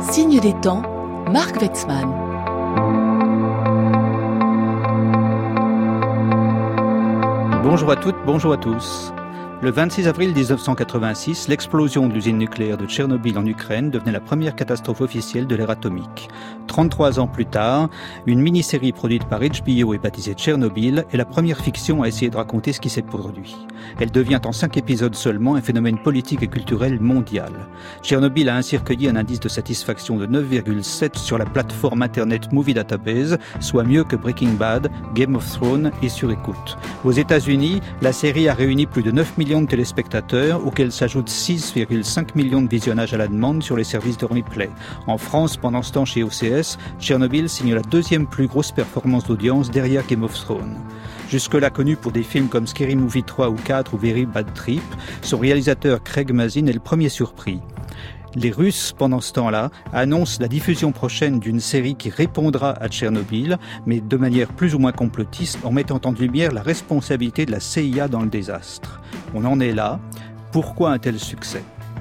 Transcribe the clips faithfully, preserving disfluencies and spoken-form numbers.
Signe des temps, Marc Wetzmann. Bonjour à toutes, bonjour à tous. Le vingt-six avril dix-neuf cent quatre-vingt-six, l'explosion de l'usine nucléaire de Tchernobyl en Ukraine devenait la première catastrophe officielle de l'ère atomique. trente-trois ans plus tard, une mini-série produite par H B O et baptisée Tchernobyl est la première fiction à essayer de raconter ce qui s'est produit. Elle devient en cinq épisodes seulement un phénomène politique et culturel mondial. Tchernobyl a ainsi recueilli un indice de satisfaction de neuf virgule sept sur la plateforme internet Movie Database, soit mieux que Breaking Bad, Game of Thrones et Sur Écoute. Aux États-Unis, la série a réuni plus de neuf millions de téléspectateurs, auxquels s'ajoutent six virgule cinq millions de visionnages à la demande sur les services de replay. En France, pendant ce temps chez O C S, Tchernobyl signe la deuxième plus grosse performance d'audience derrière Game of Thrones. Jusque-là connu pour des films comme Scary Movie trois ou quatre ou Very Bad Trip, son réalisateur Craig Mazin est le premier surpris. Les Russes, pendant ce temps-là, annoncent la diffusion prochaine d'une série qui répondra à Tchernobyl, mais de manière plus ou moins complotiste, en mettant en lumière la responsabilité de la C I A dans le désastre. On en est là. Pourquoi un tel succès ?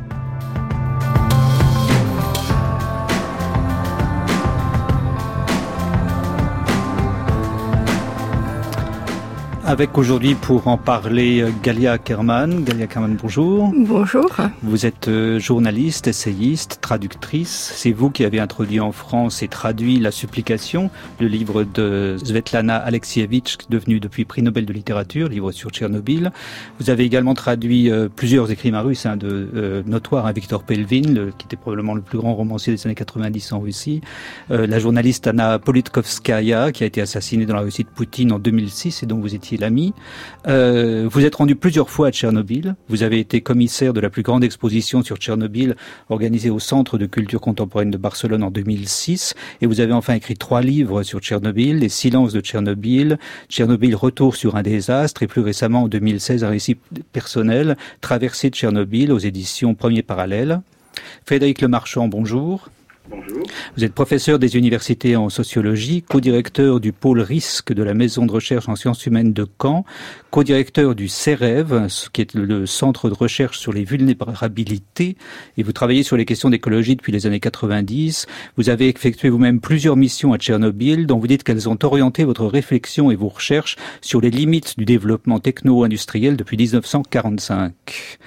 Avec aujourd'hui pour en parler Galia Ackerman. Galia Ackerman, bonjour. Bonjour. Vous êtes journaliste, essayiste, traductrice. C'est vous qui avez introduit en France et traduit La Supplication, le livre de Svetlana Alexievitch, devenu depuis prix Nobel de littérature, livre sur Tchernobyl. Vous avez également traduit euh, plusieurs écrivains russes, hein, de euh, notoire, hein, Victor Pelvin, le, qui était probablement le plus grand romancier des années quatre-vingt-dix en Russie. Euh, la journaliste Anna Politkovskaya, qui a été assassinée dans la Russie de Poutine en deux mille six et dont vous étiez l'ami. Euh, vous êtes rendu plusieurs fois à Tchernobyl. Vous avez été commissaire de la plus grande exposition sur Tchernobyl organisée au Centre de culture contemporaine de Barcelone en deux mille six. Et vous avez enfin écrit trois livres sur Tchernobyl, Les silences de Tchernobyl, Tchernobyl, retour sur un désastre, et plus récemment en deux mille seize, un récit personnel, Traversée de Tchernobyl, aux éditions Premier Parallèle. Frédéric Lemarchand, bonjour. Bonjour. Vous êtes professeur des universités en sociologie, co-directeur du pôle risque de la maison de recherche en sciences humaines de Caen, co-directeur du CEREV, ce qui est le centre de recherche sur les vulnérabilités, et vous travaillez sur les questions d'écologie depuis les années quatre-vingt-dix. Vous avez effectué vous-même plusieurs missions à Tchernobyl, dont vous dites qu'elles ont orienté votre réflexion et vos recherches sur les limites du développement techno-industriel depuis dix-neuf cent quarante-cinq.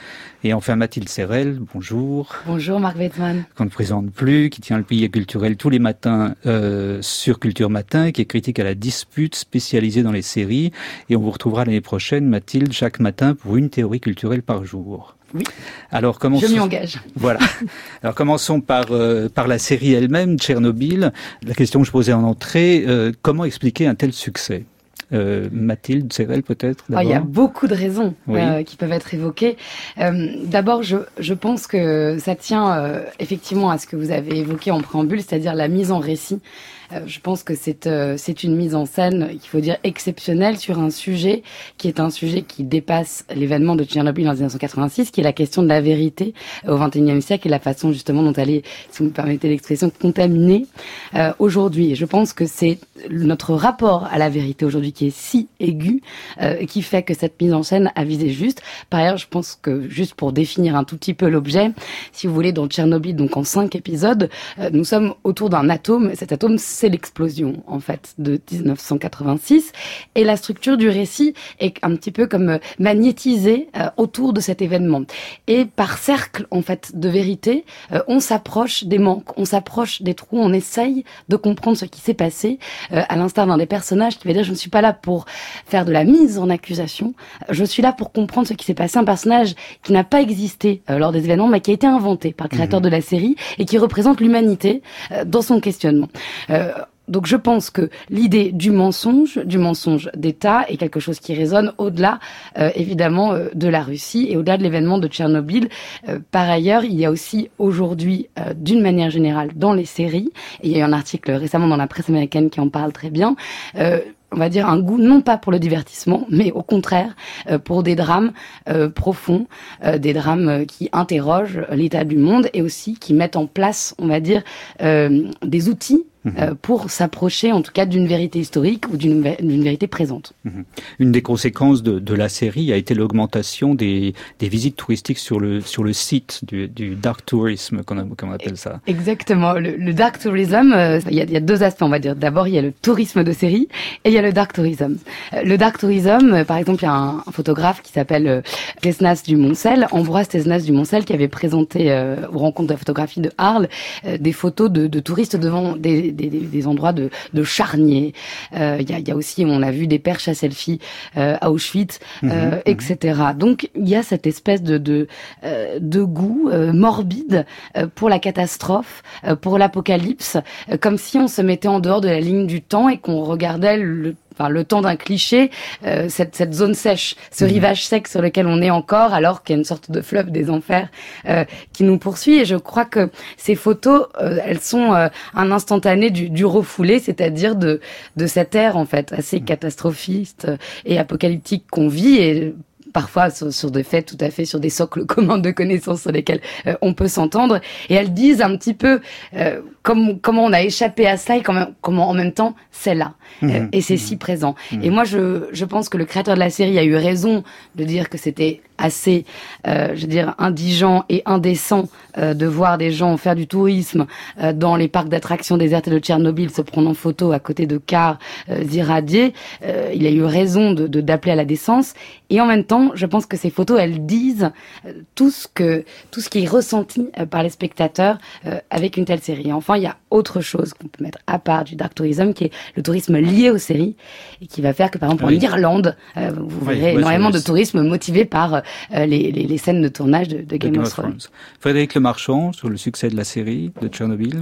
Et enfin Mathilde Serrel, bonjour. Bonjour Marc Wetzmann. Qu'on ne présente plus, qui tient le Pilier culturel tous les matins euh, sur Culture Matin, qui est critique à la dispute, spécialisée dans les séries. Et on vous retrouvera l'année prochaine, Mathilde, chaque matin pour une théorie culturelle par jour. Oui. Alors, commençons... Je m'y engage. Voilà. Alors commençons par euh, par la série elle-même, Tchernobyl. La question que je posais en entrée, euh, comment expliquer un tel succès ? Euh, Mathilde Serrel, peut-être d'abord. Oh, il y a beaucoup de raisons oui. euh, qui peuvent être évoquées. Euh, d'abord, je, je pense que ça tient euh, effectivement à ce que vous avez évoqué en préambule, c'est-à-dire la mise en récit. Euh, je pense que c'est euh, c'est une mise en scène, il faut dire exceptionnelle, sur un sujet qui est un sujet qui dépasse l'événement de Tchernobyl en dix-neuf cent quatre-vingt-six, qui est la question de la vérité euh, au vingt et unième siècle et la façon justement dont elle est, si vous me permettez l'expression, contaminée euh, aujourd'hui. Et je pense que c'est notre rapport à la vérité aujourd'hui qui est si aigu, euh, qui fait que cette mise en scène a visé juste. Par ailleurs, je pense que, juste pour définir un tout petit peu l'objet, si vous voulez, dans Tchernobyl, donc en cinq épisodes, euh, nous sommes autour d'un atome. Cet atome, c'est l'explosion, en fait, de dix-neuf cent quatre-vingt-six. Et la structure du récit est un petit peu comme euh, magnétisée euh, autour de cet événement. Et par cercle, en fait, de vérité, euh, on s'approche des manques, on s'approche des trous, on essaye de comprendre ce qui s'est passé, euh, à l'instar d'un des personnages qui va dire « je ne suis pas là pour faire de la mise en accusation, je suis là pour comprendre ce qui s'est passé », un personnage qui n'a pas existé euh, lors des événements, mais qui a été inventé par le créateur mmh. de la série et qui représente l'humanité euh, dans son questionnement. Euh, Donc je pense que l'idée du mensonge, du mensonge d'État, est quelque chose qui résonne au-delà, euh, évidemment, euh, de la Russie et au-delà de l'événement de Tchernobyl. Euh, par ailleurs, il y a aussi aujourd'hui, euh, d'une manière générale, dans les séries, et il y a eu un article récemment dans la presse américaine qui en parle très bien, euh, on va dire un goût non pas pour le divertissement, mais au contraire euh, pour des drames euh, profonds, euh, des drames euh, qui interrogent l'état du monde et aussi qui mettent en place, on va dire, euh, des outils mmh. euh, pour s'approcher en tout cas d'une vérité historique ou d'une, d'une vérité présente. Mmh. Une des conséquences de, de la série a été l'augmentation des, des visites touristiques sur le, sur le site du, du dark tourism, comme on, on appelle ça. Exactement. Le, le dark tourism, euh, il y a, il y a deux aspects, on va dire. D'abord, il y a le tourisme de série et il y a le dark tourism. Euh, le dark tourism, euh, par exemple, il y a un, un photographe qui s'appelle euh, Tesnas du Moncel, Ambroise Tesnas du Moncel, qui avait présenté euh, aux rencontres de la photographie de Arles euh, des photos de, de touristes devant des, des, des endroits de, de charniers. Euh, il y a, il y a aussi, on a vu des perches à selfie euh, à Auschwitz, euh, mmh, et cetera. Mmh. Donc, il y a cette espèce de de, euh, de goût euh, morbide euh, pour la catastrophe, euh, pour l'apocalypse, euh, comme si on se mettait en dehors de la ligne du temps et qu'on regardait le Enfin, le temps d'un cliché, euh, cette, cette zone sèche, ce mmh. rivage sec sur lequel on est encore, alors qu'il y a une sorte de fleuve des enfers euh, qui nous poursuit. Et je crois que ces photos, euh, elles sont euh, un instantané du, du refoulé, c'est-à-dire de, de cette ère en fait assez catastrophiste et apocalyptique qu'on vit. Et parfois sur, sur des faits tout à fait, sur des socles communs de connaissances sur lesquels euh, on peut s'entendre. Et elles disent un petit peu euh, comme, comment on a échappé à ça et comment, comment en même temps c'est là. Mmh, euh, et c'est mmh. si présent. Mmh. Et moi, je, je pense que le créateur de la série a eu raison de dire que c'était assez, euh, je veux dire, indigent et indécent euh, de voir des gens faire du tourisme euh, dans les parcs d'attractions désertés de Tchernobyl, se prendre en photo à côté de cars euh, irradiés. Euh, il a eu raison de, de d'appeler à la décence. Et en même temps, je pense que ces photos, elles disent euh, tout ce que tout ce qui est ressenti euh, par les spectateurs euh, avec une telle série. Et enfin, il y a autre chose qu'on peut mettre à part du dark tourism, qui est le tourisme lié aux séries et qui va faire que, par exemple, oui. en Irlande, euh, vous oui, verrez oui, énormément de tourisme motivé par euh, les, les, les scènes de tournage de, de Game, Game of Thrones. Thrones. Frédéric Lemarchand, sur le succès de la série de Tchernobyl.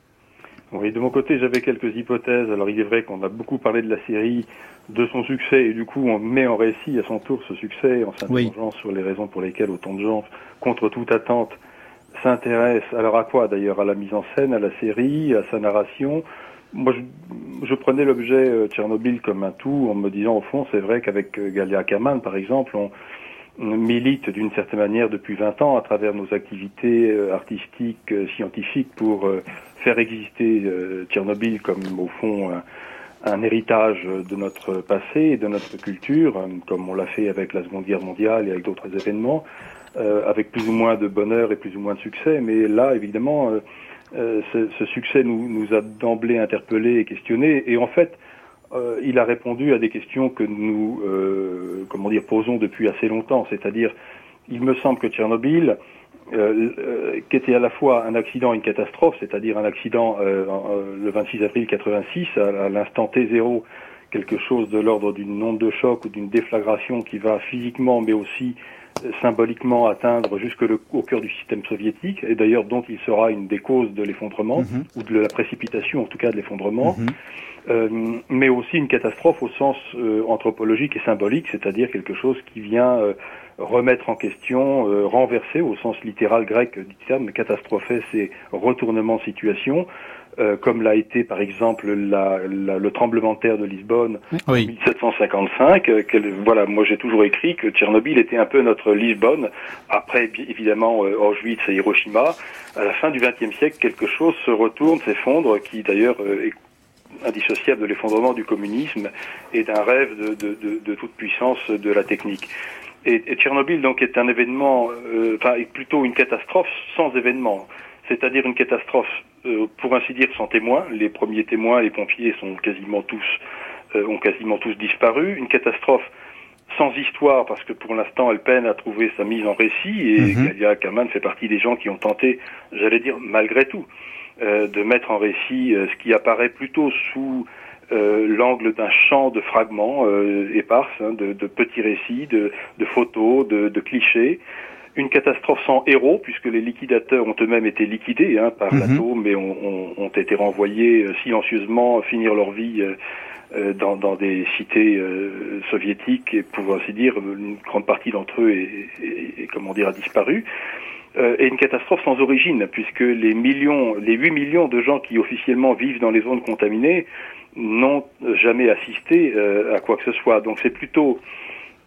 Oui, de mon côté, j'avais quelques hypothèses. Alors, il est vrai qu'on a beaucoup parlé de la série, de son succès, et du coup, on met en récit à son tour ce succès, en s'interrogeant oui. sur les raisons pour lesquelles autant de gens, contre toute attente, s'intéressent. Alors, à quoi d'ailleurs? À la mise en scène, à la série, à sa narration. Moi, je, je prenais l'objet euh, Tchernobyl comme un tout, en me disant, au fond, c'est vrai qu'avec euh, Galia Kaman, par exemple, on, on milite d'une certaine manière depuis vingt ans à travers nos activités euh, artistiques, euh, scientifiques, pour euh, faire exister euh, Tchernobyl comme, au fond, un, un héritage de notre passé et de notre culture, euh, comme on l'a fait avec la Seconde Guerre mondiale et avec d'autres événements, euh, avec plus ou moins de bonheur et plus ou moins de succès. Mais là, évidemment, euh, euh, ce, ce succès nous, nous a d'emblée interpellés et questionnés. Et en fait, euh, il a répondu à des questions que nous, euh, comment dire, posons depuis assez longtemps. C'est-à-dire, il me semble que Tchernobyl, Euh, euh, qui était à la fois un accident et une catastrophe, c'est-à-dire un accident euh, euh, le vingt-six avril quatre-vingt-six, à, à l'instant T zéro, quelque chose de l'ordre d'une onde de choc ou d'une déflagration qui va physiquement mais aussi euh, symboliquement atteindre jusque le, au cœur du système soviétique, et d'ailleurs dont il sera une des causes de l'effondrement, mmh. ou de la précipitation en tout cas de l'effondrement, mmh. euh, mais aussi une catastrophe au sens euh, anthropologique et symbolique, c'est-à-dire quelque chose qui vient euh, remettre en question, euh, renverser au sens littéral grec du terme, catastrophe, c'est retournement de situation, euh, comme l'a été par exemple la, la, le tremblement de terre de Lisbonne oui. en dix-sept cent cinquante-cinq. Euh, quel, voilà, moi j'ai toujours écrit que Tchernobyl était un peu notre Lisbonne, après évidemment euh, Auschwitz et Hiroshima. À la fin du vingtième siècle, quelque chose se retourne, s'effondre, qui d'ailleurs euh, est indissociable de l'effondrement du communisme et d'un rêve de, de, de, de toute puissance de la technique. Et, et Tchernobyl donc est un événement, euh, enfin plutôt une catastrophe sans événement, c'est-à-dire une catastrophe euh, pour ainsi dire sans témoins. Les premiers témoins, les pompiers, sont quasiment tous euh, ont quasiment tous disparu. Une catastrophe sans histoire parce que pour l'instant elle peine à trouver sa mise en récit et mm-hmm. Galia Kaman fait partie des gens qui ont tenté, j'allais dire malgré tout, euh, de mettre en récit euh, ce qui apparaît plutôt sous Euh, l'angle d'un champ de fragments euh, éparses, hein, de, de petits récits, de, de photos, de, de clichés. Une catastrophe sans héros, puisque les liquidateurs ont eux-mêmes été liquidés hein, par mm-hmm. l'atome et ont, ont, ont été renvoyés euh, silencieusement finir leur vie euh, euh, dans, dans des cités euh, soviétiques, et pour ainsi dire, une grande partie d'entre eux est, est, est, comment dire, a disparu. Euh, et une catastrophe sans origine, puisque les millions, les huit millions de gens qui officiellement vivent dans les zones contaminées n'ont jamais assisté euh, à quoi que ce soit. Donc c'est plutôt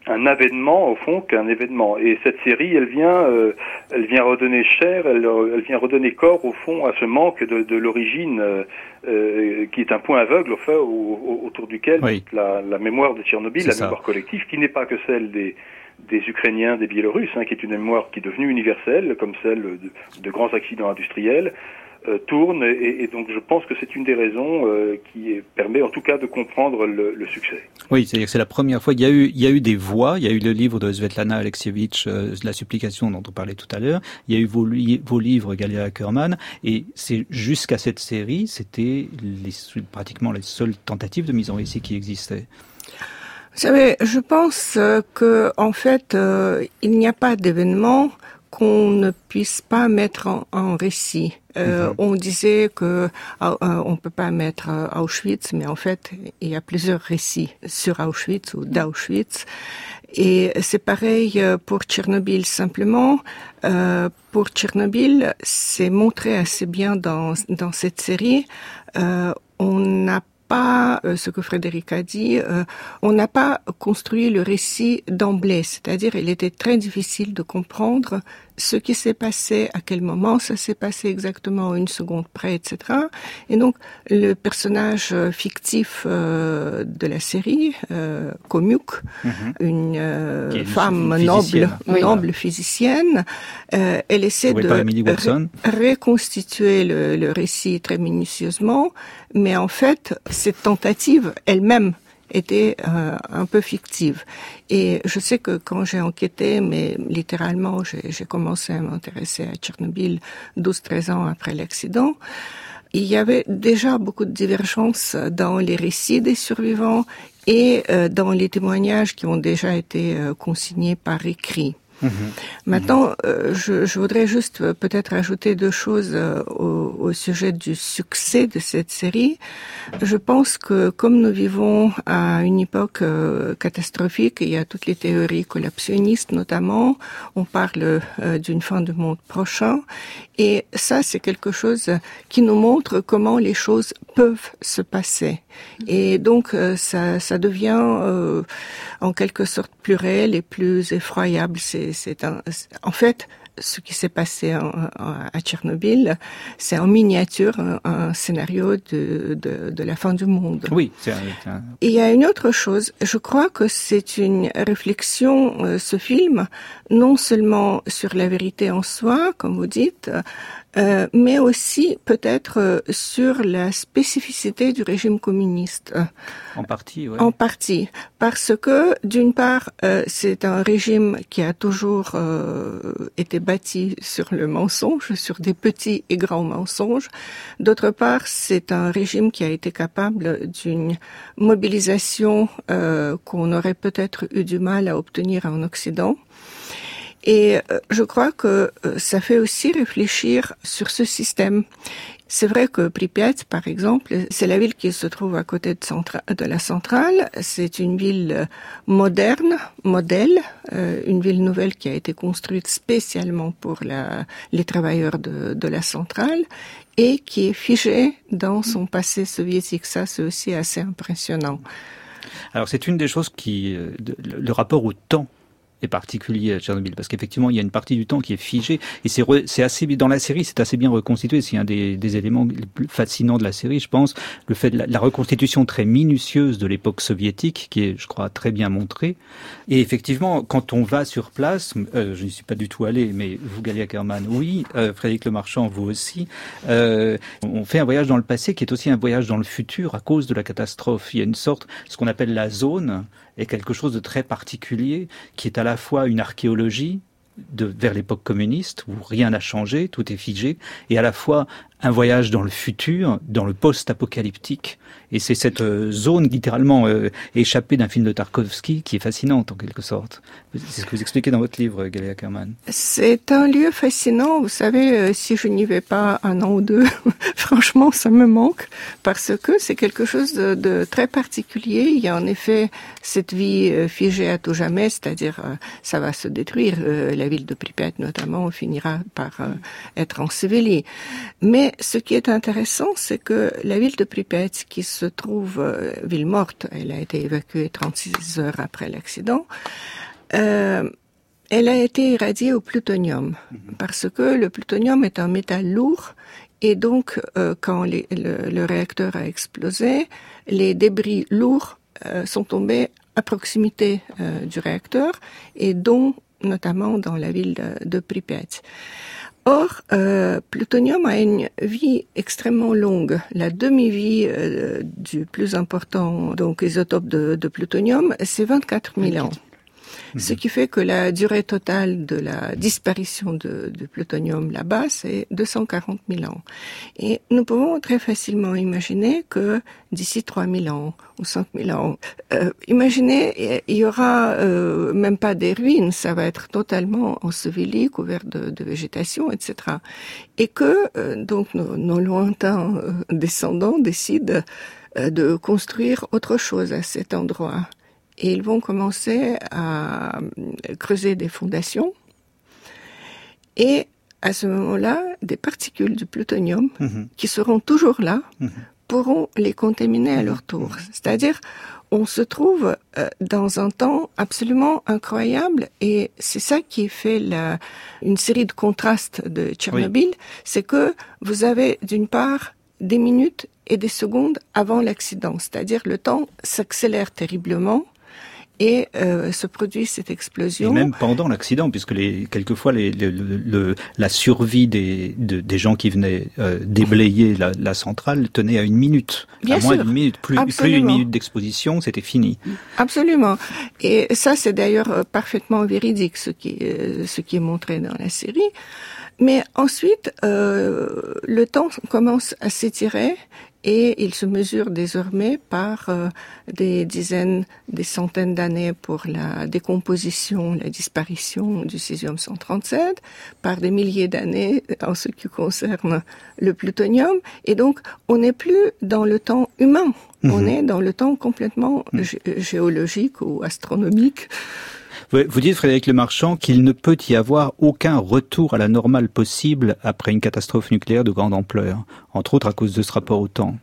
un avènement au fond qu'un événement. Et cette série, elle vient, euh, elle vient redonner chair, elle, elle vient redonner corps au fond à ce manque de, de l'origine, euh, euh, qui est un point aveugle au fait, au, au, autour duquel oui. la, la mémoire de Tchernobyl, C'est la ça. mémoire collective, qui n'est pas que celle des des Ukrainiens, des Biélorusses, hein, qui est une mémoire qui est devenue universelle, comme celle de, de grands accidents industriels. Euh, tourne et, et donc je pense que c'est une des raisons euh, qui est, permet en tout cas de comprendre le, le succès. Oui, c'est-à-dire que c'est la première fois. Il y a eu, il y a eu des voix. Il y a eu le livre de Svetlana Alexievitch, euh, La supplication dont on parlait tout à l'heure. Il y a eu vos, vos livres, Galia Ackerman. Et c'est jusqu'à cette série, c'était les, pratiquement les seules tentatives de mise en récit qui existaient. Vous savez, je pense que en fait, euh, il n'y a pas d'événement qu'on ne puisse pas mettre en, en récit. Euh, mm-hmm. On disait que euh, on peut pas mettre euh, Auschwitz, mais en fait, il y a plusieurs récits sur Auschwitz ou d'Auschwitz. Et c'est pareil pour Tchernobyl. Simplement, euh, pour Tchernobyl, c'est montré assez bien dans dans cette série. Euh, on n'a pas euh, ce que Frédéric a dit, euh, on n'a pas construit le récit d'emblée, c'est-à-dire il était très difficile de comprendre ce qui s'est passé, à quel moment ça s'est passé exactement, une seconde près, et cetera. Et donc le personnage fictif euh, de la série, euh, Komiuk, mm-hmm. une, euh, une femme noble, oui. noble physicienne, euh, elle essaie de ré- reconstituer le, le récit très minutieusement, mais en fait cette tentative elle-même était euh, un peu fictive. Et je sais que quand j'ai enquêté, mais littéralement, j'ai, j'ai commencé à m'intéresser à Tchernobyl douze treize ans après l'accident, il y avait déjà beaucoup de divergences dans les récits des survivants et euh, dans les témoignages qui ont déjà été euh, consignés par écrit. Mmh. Maintenant, euh, je, je voudrais juste euh, peut-être ajouter deux choses euh, au, au sujet du succès de cette série. Je pense que comme nous vivons à une époque euh, catastrophique, il y a toutes les théories collapsionnistes notamment, on parle euh, d'une fin du monde prochain, et ça c'est quelque chose qui nous montre comment les choses peuvent se passer. Et donc euh, ça, ça devient euh, en quelque sorte plus réel et plus effroyable. C'est, c'est un, c'est, en fait, ce qui s'est passé en, en, à Tchernobyl, c'est en miniature un, un scénario de, de, de la fin du monde. Oui, c'est un, c'est un... Et il y a une autre chose. Je crois que c'est une réflexion, euh, ce film, non seulement sur la vérité en soi, comme vous dites, Euh, mais aussi peut-être euh, sur la spécificité du régime communiste. En partie, oui. En partie, parce que d'une part, euh, c'est un régime qui a toujours euh, été bâti sur le mensonge, sur des petits et grands mensonges. D'autre part, c'est un régime qui a été capable d'une mobilisation euh, qu'on aurait peut-être eu du mal à obtenir en Occident. Et je crois que ça fait aussi réfléchir sur ce système. C'est vrai que Pripyat, par exemple, c'est la ville qui se trouve à côté de, centra- de la centrale. C'est une ville moderne, modèle, euh, une ville nouvelle qui a été construite spécialement pour la, les travailleurs de, de la centrale et qui est figée dans son passé soviétique. Ça, c'est aussi assez impressionnant. Alors, c'est une des choses qui... le rapport au temps est particulier à Tchernobyl, parce qu'effectivement il y a une partie du temps qui est figée, et c'est, re, c'est assez, dans la série c'est assez bien reconstitué. C'est un des, des éléments les plus fascinants de la série, je pense, le fait de la, la reconstitution très minutieuse de l'époque soviétique, qui est, je crois, très bien montrée. Et effectivement, quand on va sur place, euh, je n'y suis pas du tout allé, mais vous, Galia Ackerman, oui, euh, Frédéric Lemarchand, vous aussi, euh, on fait un voyage dans le passé qui est aussi un voyage dans le futur à cause de la catastrophe. Il y a une sorte, ce qu'on appelle la zone, est quelque chose de très particulier, qui est à la fois une archéologie de, vers l'époque communiste, où rien n'a changé, tout est figé, et à la fois un voyage dans le futur, dans le post-apocalyptique. Et c'est cette euh, zone littéralement euh, échappée d'un film de Tarkovsky qui est fascinante en quelque sorte. C'est ce que vous expliquez dans votre livre, Galia Ackerman. C'est un lieu fascinant. Vous savez, euh, si je n'y vais pas un an ou deux, franchement, ça me manque parce que c'est quelque chose de, de très particulier. Il y a en effet cette vie euh, figée à tout jamais, c'est-à-dire euh, ça va se détruire. Euh, la la ville de Pripyat notamment finira par euh, être ensevelie. Mais ce qui est intéressant, c'est que la ville de Pripyat, qui se trouve euh, ville morte, elle a été évacuée trente-six heures après l'accident, euh, elle a été irradiée au plutonium, parce que le plutonium est un métal lourd, et donc euh, quand les, le, le réacteur a explosé, les débris lourds euh, sont tombés à proximité euh, du réacteur, et dont notamment dans la ville de, de Pripyat. Or, euh, plutonium a une vie extrêmement longue. La demi-vie euh, du plus important donc isotope de, de plutonium, c'est vingt-quatre mille ans. Mmh. Ce qui fait que la durée totale de la disparition de, de plutonium là-bas, c'est deux cent quarante mille ans. Et nous pouvons très facilement imaginer que d'ici trois mille ans ou cinq mille ans, euh, imaginez, il y aura euh, même pas des ruines, ça va être totalement enseveli, couvert de, de végétation, et cetera. Et que euh, donc nos, nos lointains euh, descendants décident euh, de construire autre chose à cet endroit. Et ils vont commencer à creuser des fondations. Et à ce moment-là, des particules du plutonium, mmh. qui seront toujours là, mmh. pourront les contaminer à leur tour. C'est-à-dire, on se trouve euh, dans un temps absolument incroyable, et c'est ça qui fait la, une série de contrastes de Tchernobyl, oui. c'est que vous avez d'une part des minutes et des secondes avant l'accident, c'est-à-dire le temps s'accélère terriblement, et euh, se produit cette explosion. Et même pendant l'accident, puisque les, quelquefois les, le, le, le, la survie des, de, des gens qui venaient euh, déblayer la, la centrale tenait à une minute. Bien à sûr. moins d'une minute, plus, plus d'une minute d'exposition, c'était fini. Absolument. Et ça, c'est d'ailleurs parfaitement véridique, ce qui, euh, ce qui est montré dans la série. Mais ensuite, euh, le temps commence à s'étirer. Et il se mesure désormais par euh, des dizaines, des centaines d'années pour la décomposition, la disparition du césium cent trente-sept, par des milliers d'années en ce qui concerne le plutonium. Et donc, on n'est plus dans le temps humain, mmh. on est dans le temps complètement mmh. gé- géologique ou astronomique. Vous dites, Frédéric Lemarchand, qu'il ne peut y avoir aucun retour à la normale possible après une catastrophe nucléaire de grande ampleur, entre autres à cause de ce rapport au temps.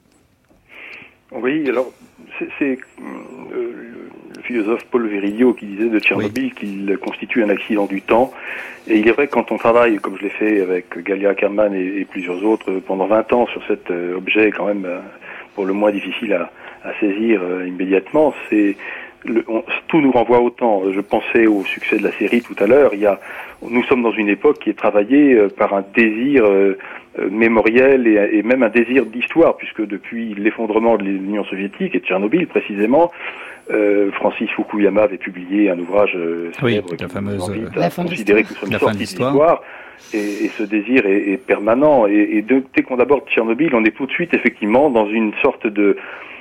Oui, alors c'est, c'est euh, le philosophe Paul Virilio qui disait de Tchernobyl oui. qu'il constitue un accident du temps. Et il est vrai que quand on travaille, comme je l'ai fait avec Galia Ackerman et, et plusieurs autres, pendant vingt ans sur cet euh, objet quand même euh, pour le moins difficile à, à saisir euh, immédiatement, c'est Le, on, tout nous renvoie au temps. Je pensais au succès de la série tout à l'heure. Il y a, nous sommes dans une époque qui est travaillée euh, par un désir euh, euh, mémoriel et, et même un désir d'histoire, puisque depuis l'effondrement de l'Union soviétique et de Tchernobyl précisément, euh, Francis Fukuyama avait publié un ouvrage euh, célèbre oui, la qui fameuse, nous invite la à considérer que nous sommes sortis de l'histoire. Et, et ce désir est, est permanent. Et, et de, dès qu'on aborde Tchernobyl, on est tout de suite effectivement dans une sorte de,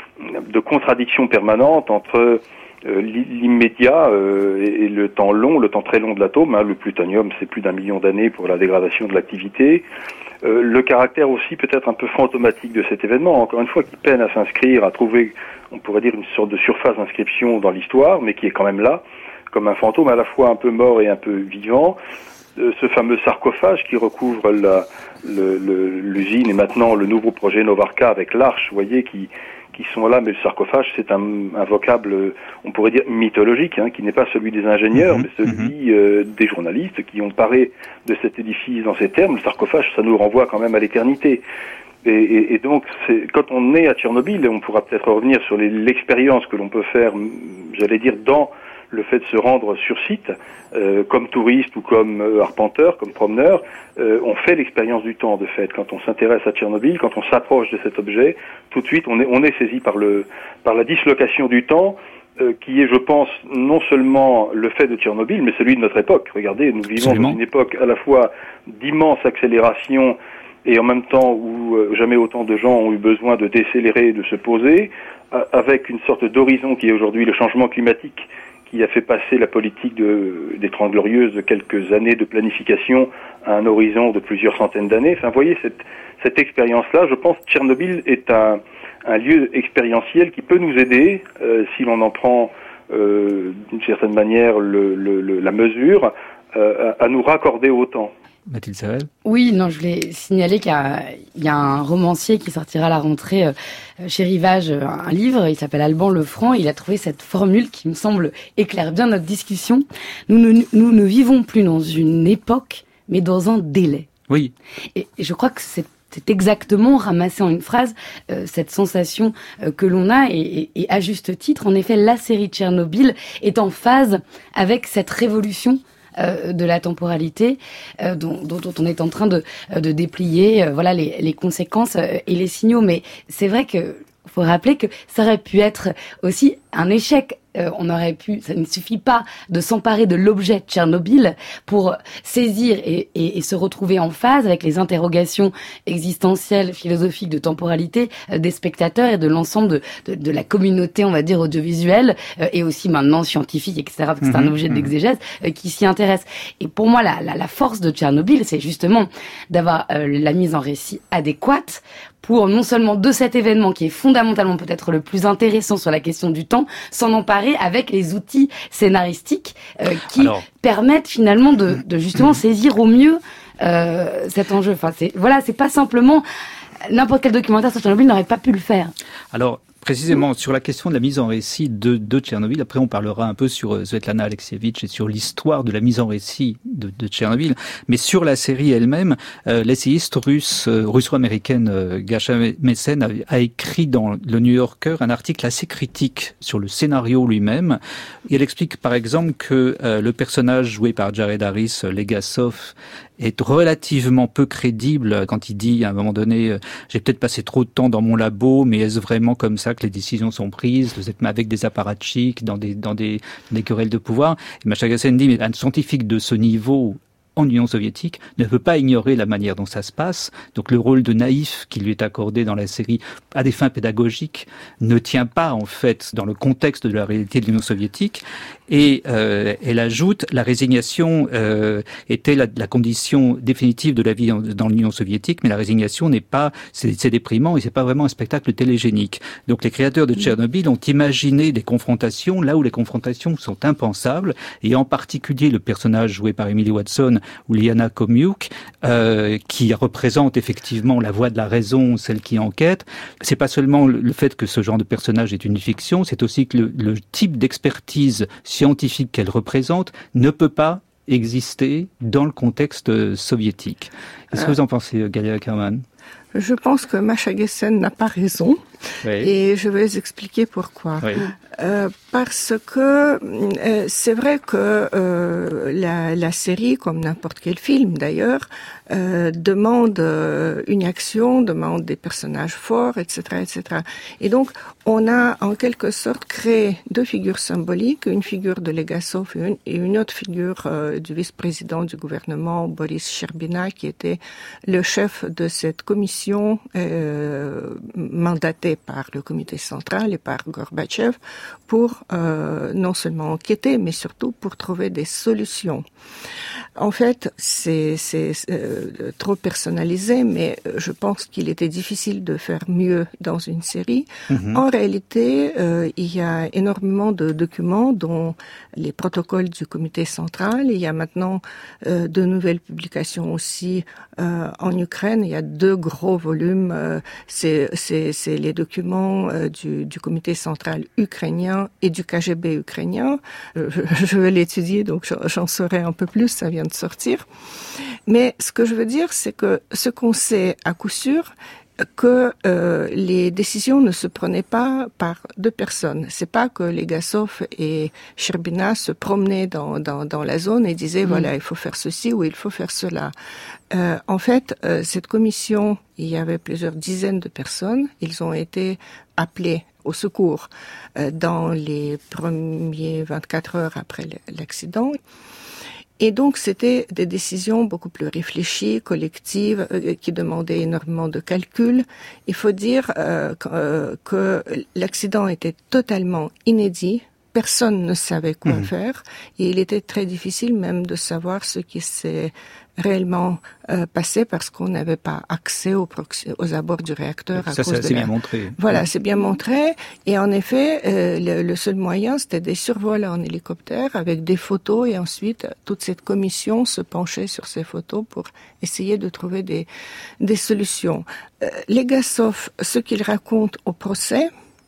de contradiction permanente entre Euh, l'immédiat euh, et, et le temps long, le temps très long de l'atome, hein, le plutonium, c'est plus d'un million d'années pour la dégradation de l'activité. Euh, le caractère aussi peut-être un peu fantomatique de cet événement, encore une fois, qui peine à s'inscrire, à trouver, on pourrait dire, une sorte de surface d'inscription dans l'histoire, mais qui est quand même là, comme un fantôme à la fois un peu mort et un peu vivant. Euh, ce fameux sarcophage qui recouvre la, le, le, l'usine et maintenant le nouveau projet Novarka avec l'arche, vous voyez, qui qui sont là, mais le sarcophage, c'est un, un vocable, on pourrait dire mythologique, hein, qui n'est pas celui des ingénieurs, mmh, mais celui mmh. euh, des journalistes qui ont parlé de cet édifice dans ces termes. Le sarcophage, ça nous renvoie quand même à l'éternité. Et, et, et donc, c'est, quand on est à Tchernobyl, on pourra peut-être revenir sur les, l'expérience que l'on peut faire, j'allais dire, dans le fait de se rendre sur site, euh, comme touriste ou comme euh, arpenteur, comme promeneur, euh, on fait l'expérience du temps, de fait. Quand on s'intéresse à Tchernobyl, quand on s'approche de cet objet, tout de suite, on est, on est saisi par le, par la dislocation du temps, euh, qui est, je pense, non seulement le fait de Tchernobyl, mais celui de notre époque. Regardez, nous vivons Absolument. Dans une époque à la fois d'immense accélération et en même temps où euh, jamais autant de gens ont eu besoin de décélérer, de se poser, a, avec une sorte d'horizon qui est aujourd'hui le changement climatique, qui a fait passer la politique de, des Trente Glorieuses de quelques années de planification à un horizon de plusieurs centaines d'années. Enfin, vous voyez, cette, cette expérience-là, je pense que Tchernobyl est un, un lieu expérientiel qui peut nous aider, euh, si l'on en prend euh, d'une certaine manière le, le, le, la mesure, euh, à, à nous raccorder au temps. Mathilde Sarel ? Oui, non, je voulais signaler qu'il y a, il y a un romancier qui sortira à la rentrée euh, chez Rivage, un livre, il s'appelle Alban Lefranc, il a trouvé cette formule qui me semble éclaire bien notre discussion. Nous ne, nous ne vivons plus dans une époque, mais dans un délai. Oui. Et, et je crois que c'est C'est exactement, ramassé en une phrase, euh, cette sensation euh, que l'on a, et, et, et à juste titre. En effet, la série Tchernobyl est en phase avec cette révolution euh, de la temporalité euh, dont, dont, dont on est en train de, de déplier euh, voilà, les, les conséquences euh, et les signaux. Mais c'est vrai que faut rappeler que ça aurait pu être aussi un échec. Euh, on aurait pu, ça ne suffit pas de s'emparer de l'objet Tchernobyl pour saisir et, et, et se retrouver en phase avec les interrogations existentielles, philosophiques, de temporalité euh, des spectateurs et de l'ensemble de, de, de la communauté, on va dire, audiovisuelle euh, et aussi maintenant scientifique, et cetera, parce que c'est un objet d'exégèse euh, qui s'y intéresse. Et pour moi, la, la, la force de Tchernobyl, c'est justement d'avoir euh, la mise en récit adéquate pour non seulement de cet événement qui est fondamentalement peut-être le plus intéressant sur la question du temps, s'en emparer avec les outils scénaristiques euh, qui Alors... permettent finalement de, de justement saisir au mieux euh, cet enjeu. Enfin, c'est voilà, c'est pas simplement n'importe quel documentaire sur Tchernobyl n'aurait pas pu le faire. Alors. Précisément, sur la question de la mise en récit de, de Tchernobyl, après on parlera un peu sur Svetlana Alexievitch et sur l'histoire de la mise en récit de, de Tchernobyl, mais sur la série elle-même, euh, l'essayiste russe, euh, russo-américaine euh, Gasha Messen a, a écrit dans le New Yorker un article assez critique sur le scénario lui-même. Et elle explique par exemple que euh, le personnage joué par Jared Harris, Legasov, est relativement peu crédible quand il dit à un moment donné euh, « j'ai peut-être passé trop de temps dans mon labo, mais est-ce vraiment comme ça que les décisions sont prises, vous êtes avec des apparatchiks, dans des, dans des, des querelles de pouvoir ». Et Machagassen dit « mais un scientifique de ce niveau en Union soviétique ne peut pas ignorer la manière dont ça se passe. Donc le rôle de naïf qui lui est accordé dans la série à des fins pédagogiques ne tient pas en fait dans le contexte de la réalité de l'Union soviétique. Et euh, elle ajoute, la résignation euh, était la, la condition définitive de la vie en, dans l'Union soviétique, mais la résignation n'est pas, c'est, c'est déprimant et c'est pas vraiment un spectacle télégénique. Donc les créateurs de Tchernobyl ont imaginé des confrontations là où les confrontations sont impensables, et en particulier le personnage joué par Emily Watson ou Liana Komiuk, euh, qui représente effectivement la voix de la raison, celle qui enquête. C'est pas seulement le fait que ce genre de personnage est une fiction, c'est aussi que le, le type d'expertise scientifique qu'elle représente ne peut pas exister dans le contexte soviétique. Qu'est-ce que vous en pensez, Galia Ackerman ? Je pense que Machagassen n'a pas raison, oui. Et je vais expliquer pourquoi. Oui. Euh, parce que euh, c'est vrai que euh, la, la série, comme n'importe quel film d'ailleurs, euh, demande euh, une action, demande des personnages forts, et cetera, et cetera. Et donc, on a en quelque sorte créé deux figures symboliques, une figure de Legasov et une, et une autre figure euh, du vice-président du gouvernement, Boris Sherbina, qui était le chef de cette commission euh, mandatée par le comité central et par Gorbatchev pour euh, non seulement enquêter, mais surtout pour trouver des solutions. En fait, c'est, c'est euh, trop personnalisé, mais je pense qu'il était difficile de faire mieux dans une série. Mm-hmm. En réalité, euh, il y a énormément de documents, dont les protocoles du comité central. Il y a maintenant euh, de nouvelles publications aussi euh, en Ukraine. Il y a deux gros volumes. Euh, c'est, c'est, c'est les documents euh, du, du comité central ukrainien et du K G B ukrainien. Je, je vais l'étudier, donc j'en saurai un peu plus. Ça vient de sortir. Mais ce que je veux dire, c'est que ce qu'on sait à coup sûr, que euh, les décisions ne se prenaient pas par deux personnes. C'est pas que Legasov et Sherbina se promenaient dans, dans, dans la zone et disaient mmh. voilà, il faut faire ceci ou il faut faire cela. Euh, en fait, euh, cette commission, il y avait plusieurs dizaines de personnes. Ils ont été appelés au secours euh, dans les premiers vingt-quatre heures après l'accident. Et donc, c'était des décisions beaucoup plus réfléchies, collectives, euh, qui demandaient énormément de calculs. Il faut dire euh, que, euh, que l'accident était totalement inédit. Personne ne savait quoi mmh. faire. Et il était très difficile même de savoir ce qui s'est réellement euh, passé parce qu'on n'avait pas accès aux, proxi- aux abords du réacteur. Ça, à cause c'est de la... bien montré. Voilà, c'est bien montré. Et en effet, euh, le, le seul moyen, c'était des survols en hélicoptère avec des photos et ensuite toute cette commission se penchait sur ces photos pour essayer de trouver des, des solutions. Euh, Legasov, ce qu'il raconte au procès,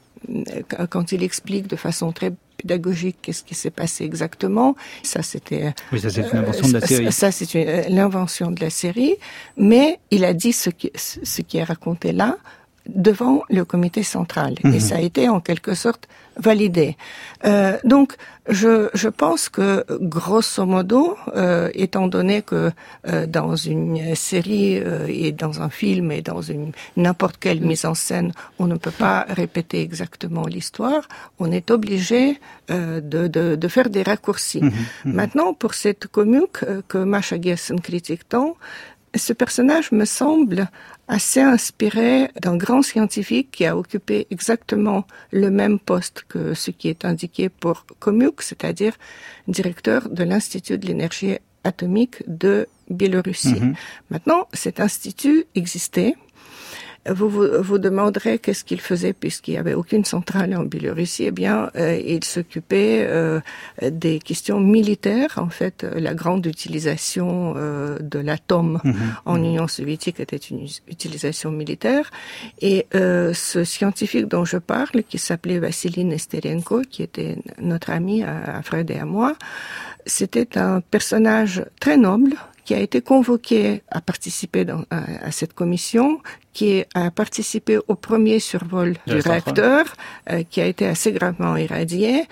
quand il explique de façon très pédagogique qu'est-ce qui s'est passé exactement, ça c'était oui ça c'est une invention de la série. Ça, ça c'est une, l'invention de la série, mais il a dit ce qui ce qui est raconté là devant le comité central mmh. et ça a été en quelque sorte validé. Euh, donc je je pense que grosso modo, euh, étant donné que euh, dans une série euh, et dans un film et dans une n'importe quelle mmh. mise en scène, on ne peut pas répéter exactement l'histoire, on est obligé euh, de, de de faire des raccourcis. Mmh. Mmh. Maintenant, pour cette comique euh, que Masha Gessen critique tant, ce personnage me semble assez inspiré d'un grand scientifique qui a occupé exactement le même poste que ce qui est indiqué pour Komiuk, c'est-à-dire directeur de l'Institut de l'énergie atomique de Biélorussie. Mm-hmm. Maintenant, cet institut existait. Vous, vous vous demanderez qu'est-ce qu'il faisait puisqu'il n'y avait aucune centrale en Biélorussie. Eh bien, euh, il s'occupait euh, des questions militaires. En fait, la grande utilisation euh, de l'atome mmh, en mmh. Union soviétique était une utilisation militaire. Et euh, ce scientifique dont je parle, qui s'appelait Vassili Nesterenko, qui était notre ami à, à Fred et à moi, c'était un personnage très noble qui a été convoqué à participer dans, à, à cette commission, qui a participé au premier survol du réacteur, euh, qui a été assez gravement irradié,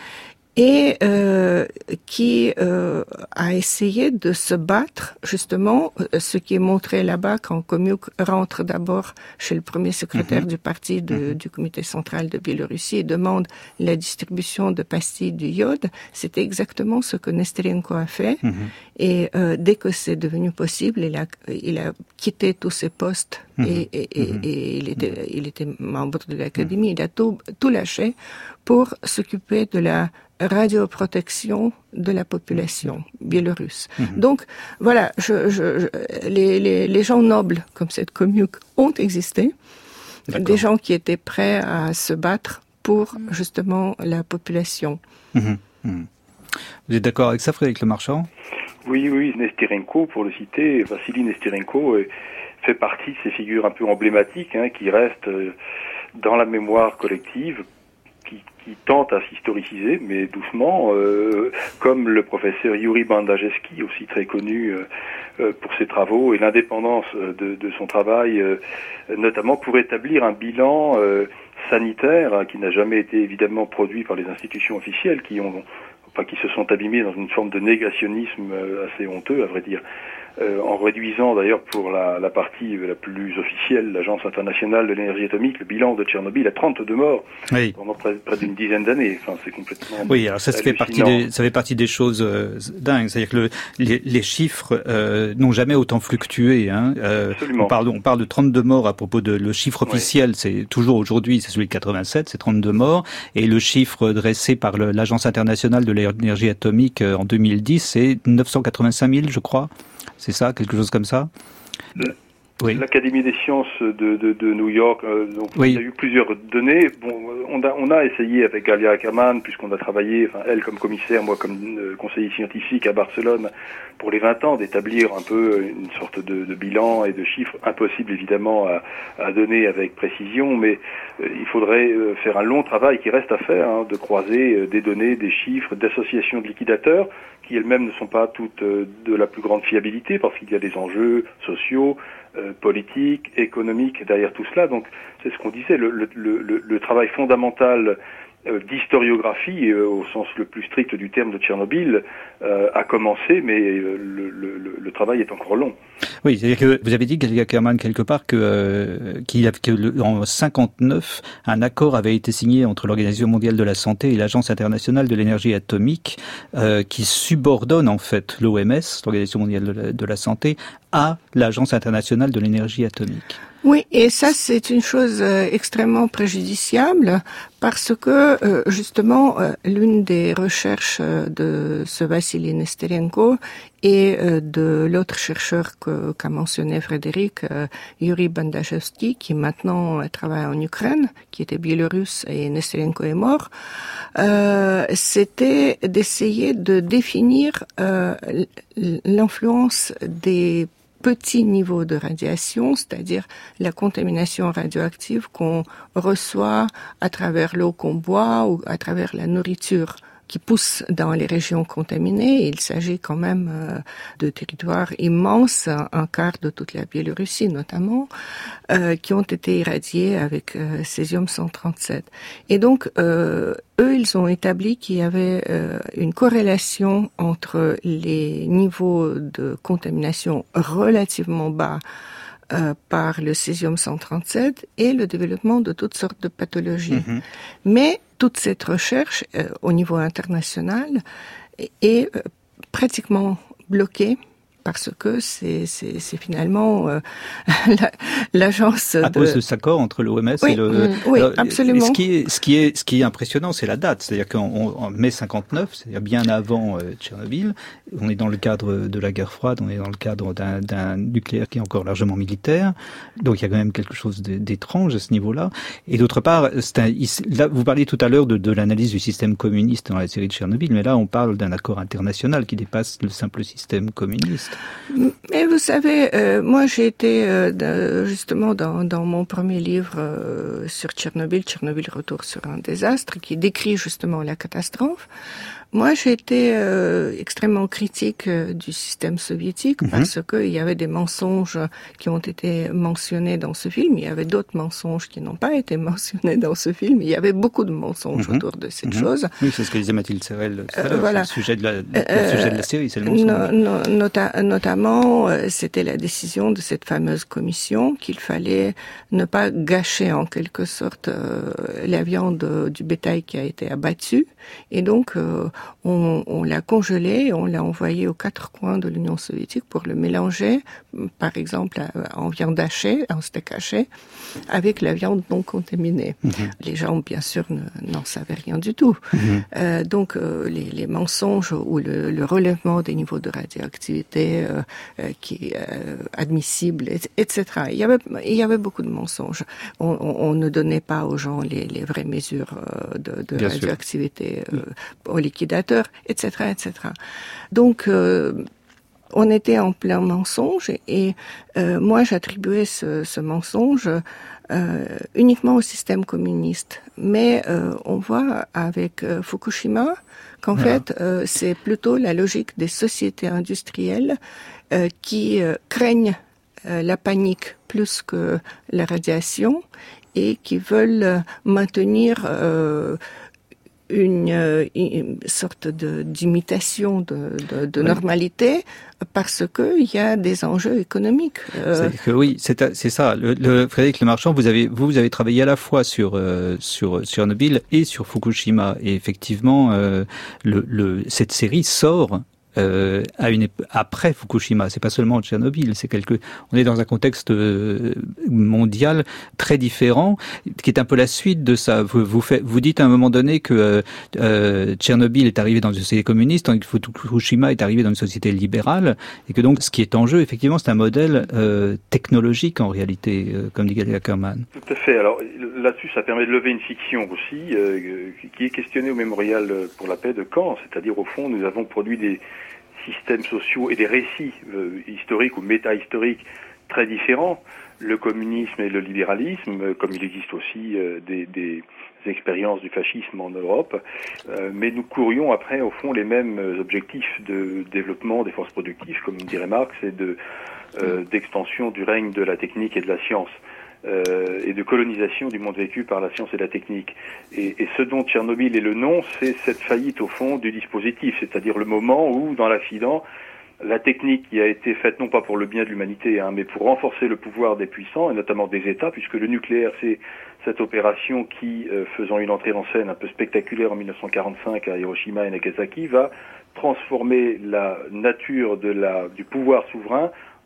et euh, qui euh, a essayé de se battre, justement, ce qui est montré là-bas quand Komiuk rentre d'abord chez le premier secrétaire mm-hmm. du parti de, mm-hmm. du comité central de Biélorussie et demande la distribution de pastilles du iode. C'était exactement ce que Nesterenko a fait. Mm-hmm. Et euh, dès que c'est devenu possible, il a, il a quitté tous ses postes mm-hmm. et, et, et, mm-hmm. et il était, il était membre de l'académie. Mm-hmm. Il a tout, tout lâché pour s'occuper de la radioprotection de la population biélorusse. Mmh. Donc, voilà, je, je, je, les, les, les gens nobles comme cette Komiuk ont existé, D'accord. des gens qui étaient prêts à se battre pour justement la population. Mmh. Mmh. Vous êtes d'accord avec ça, Frédéric Lemarchand ? Oui, oui, Nesterenko, pour le citer, Vassili Nesterenko euh, fait partie de ces figures un peu emblématiques hein, qui restent euh, dans la mémoire collective, qui, qui tente à s'historiciser, mais doucement, euh, comme le professeur Yuri Bandajewski, aussi très connu euh, euh, pour ses travaux et l'indépendance de, de son travail, euh, notamment pour établir un bilan euh, sanitaire hein, qui n'a jamais été évidemment produit par les institutions officielles, qui ont, enfin, qui se sont abîmées dans une forme de négationnisme euh, assez honteux, à vrai dire. Euh, en réduisant d'ailleurs pour la, la partie la plus officielle, l'Agence internationale de l'énergie atomique, le bilan de Tchernobyl à trente-deux morts oui. pendant près, près d'une dizaine d'années. Enfin, c'est complètement oui, alors ça, ça fait partie des, ça fait partie des choses euh, dingues. C'est-à-dire que le, les, les chiffres euh, n'ont jamais autant fluctué. Hein. Euh, on parle, on parle de trente-deux morts à propos de le chiffre officiel. Oui. C'est toujours aujourd'hui, c'est celui de quatre-vingt-sept, c'est trente-deux morts, et le chiffre dressé par le, l'Agence internationale de l'énergie atomique euh, en deux mille dix, c'est neuf cent quatre-vingt-cinq mille, je crois. C'est ça, quelque chose comme ça ? Oui. L'Académie des sciences de, de, de New York, euh, donc oui. il y a eu plusieurs données. Bon, on a, on a essayé avec Galia Ackerman, puisqu'on a travaillé, enfin elle comme commissaire, moi comme euh, conseiller scientifique à Barcelone, pour les vingt ans, d'établir un peu une sorte de, de bilan et de chiffres, impossible évidemment à, à donner avec précision, mais euh, il faudrait euh, faire un long travail qui reste à faire, hein, de croiser euh, des données, des chiffres, d'associations de liquidateurs, qui elles-mêmes ne sont pas toutes euh, de la plus grande fiabilité, parce qu'il y a des enjeux sociaux, Euh, politique, économique derrière tout cela. Donc c'est ce qu'on disait, le, le, le, le travail fondamental euh, d'historiographie euh, au sens le plus strict du terme de Tchernobyl euh, a commencé, mais euh, le, le, le travail est encore long. Oui, c'est-à-dire que vous avez dit, Galia Ackerman, quelque part, que, euh, qu'il y a, que le, en cinquante-neuf, un accord avait été signé entre l'Organisation mondiale de la santé et l'Agence internationale de l'énergie atomique, euh, qui subordonne en fait l'O M S, l'Organisation mondiale de la, de la santé, à l'Agence internationale de l'énergie atomique. Oui, et ça c'est une chose euh, extrêmement préjudiciable parce que euh, justement euh, l'une des recherches euh, de ce Vassili Nesterenko et euh, de l'autre chercheur que, qu'a mentionné Frédéric, euh, Yuri Bandashevsky, qui maintenant euh, travaille en Ukraine, qui était biélorusse et Nesterenko est mort, euh, c'était d'essayer de définir euh, l'influence des petits niveaux de radiation, c'est-à-dire la contamination radioactive qu'on reçoit à travers l'eau qu'on boit ou à travers la nourriture qui pousse dans les régions contaminées. Il s'agit quand même euh, de territoires immenses, un quart de toute la Biélorussie notamment, euh, qui ont été irradiés avec euh, césium cent trente-sept. Et donc, euh, eux, ils ont établi qu'il y avait euh, une corrélation entre les niveaux de contamination relativement bas Euh, par le césium cent trente-sept et le développement de toutes sortes de pathologies. Mm-hmm. Mais toute cette recherche euh, au niveau international est, est euh, pratiquement bloquée parce que c'est, c'est, c'est finalement euh, la, l'agence à de... cause de cet accord entre l'O M S oui, et le... Mmh, oui, alors, absolument. Ce qui est, ce qui est, ce qui est impressionnant, c'est la date. C'est-à-dire qu'en mai cinquante-neuf, c'est-à-dire bien avant euh, Tchernobyl, on est dans le cadre de la guerre froide, on est dans le cadre d'un, d'un nucléaire qui est encore largement militaire. Donc il y a quand même quelque chose d'étrange à ce niveau-là. Et d'autre part, c'est un, là, vous parliez tout à l'heure de, de l'analyse du système communiste dans la série de Tchernobyl, mais là on parle d'un accord international qui dépasse le simple système communiste. Mais vous savez, euh, moi j'ai été euh, justement dans, dans mon premier livre euh, sur Tchernobyl, Tchernobyl retour sur un désastre, qui décrit justement la catastrophe. Moi, j'ai été euh, extrêmement critique euh, du système soviétique, mmh. parce que il y avait des mensonges qui ont été mentionnés dans ce film. Il y avait d'autres mensonges qui n'ont pas été mentionnés dans ce film. Il y avait beaucoup de mensonges mmh. autour de cette mmh. chose. Oui, c'est ce que disait Mathilde Serrel. Euh, voilà. C'est le sujet de la, le sujet de la série, c'est le mensonge. No, no, nota, notamment, euh, c'était la décision de cette fameuse commission qu'il fallait ne pas gâcher en quelque sorte euh, la viande du bétail qui a été abattu, et donc euh, On, on l'a congelé, on l'a envoyé aux quatre coins de l'Union soviétique pour le mélanger, par exemple en viande hachée, en steak haché, avec la viande non contaminée. Mmh. Les gens, bien sûr, ne, n'en savaient rien du tout. Mmh. Euh, donc, euh, les, les mensonges ou le, le relèvement des niveaux de radioactivité euh, euh, qui est euh, admissible, et cetera. Il y avait, il y avait beaucoup de mensonges. On, on, on ne donnait pas aux gens les, les vraies mesures euh, de, de radioactivité euh, au liquidateur, et cetera, et cetera. Donc, euh, on était en plein mensonge et euh, moi, j'attribuais ce, ce mensonge euh, uniquement au système communiste. Mais euh, on voit avec euh, Fukushima qu'en voilà. fait, euh, c'est plutôt la logique des sociétés industrielles euh, qui euh, craignent euh, la panique plus que la radiation et qui veulent maintenir euh, Une, une sorte de, d'imitation de, de, de oui. normalité parce que il y a des enjeux économiques. Euh... C'est que oui, c'est, c'est ça. Le, le, Frédéric Lemarchand, vous avez vous, vous avez travaillé à la fois sur euh, sur Tchernobyl et sur Fukushima, et effectivement, euh, le, le, cette série sort. Euh, à une ép- après Fukushima, c'est pas seulement Tchernobyl, c'est quelque, on est dans un contexte euh, mondial très différent, qui est un peu la suite de ça. Vous vous, fait, vous dites à un moment donné que euh, euh, Tchernobyl est arrivé dans une société communiste, tandis que Fukushima est arrivé dans une société libérale, et que donc ce qui est en jeu, effectivement, c'est un modèle euh, technologique en réalité, euh, comme dit Gary Ackerman. Tout à fait. Alors là-dessus, ça permet de lever une fiction aussi, euh, qui est questionnée au Mémorial pour la paix de Caen, c'est-à-dire au fond, nous avons produit des systèmes sociaux et des récits euh, historiques ou méta-historiques très différents, le communisme et le libéralisme, comme il existe aussi euh, des, des expériences du fascisme en Europe, euh, mais nous courions après au fond les mêmes objectifs de développement des forces productives, comme dirait Marx, et de, euh, d'extension du règne de la technique et de la science. Euh, et de colonisation du monde vécu par la science et la technique. Et, et ce dont Tchernobyl est le nom, c'est cette faillite au fond du dispositif, c'est-à-dire le moment où, dans l'accident, la technique qui a été faite non pas pour le bien de l'humanité, hein, mais pour renforcer le pouvoir des puissants, et notamment des États, puisque le nucléaire, c'est cette opération qui, euh, faisant une entrée en scène un peu spectaculaire en dix-neuf cent quarante-cinq à Hiroshima et Nagasaki, va transformer la nature de la, du pouvoir souverain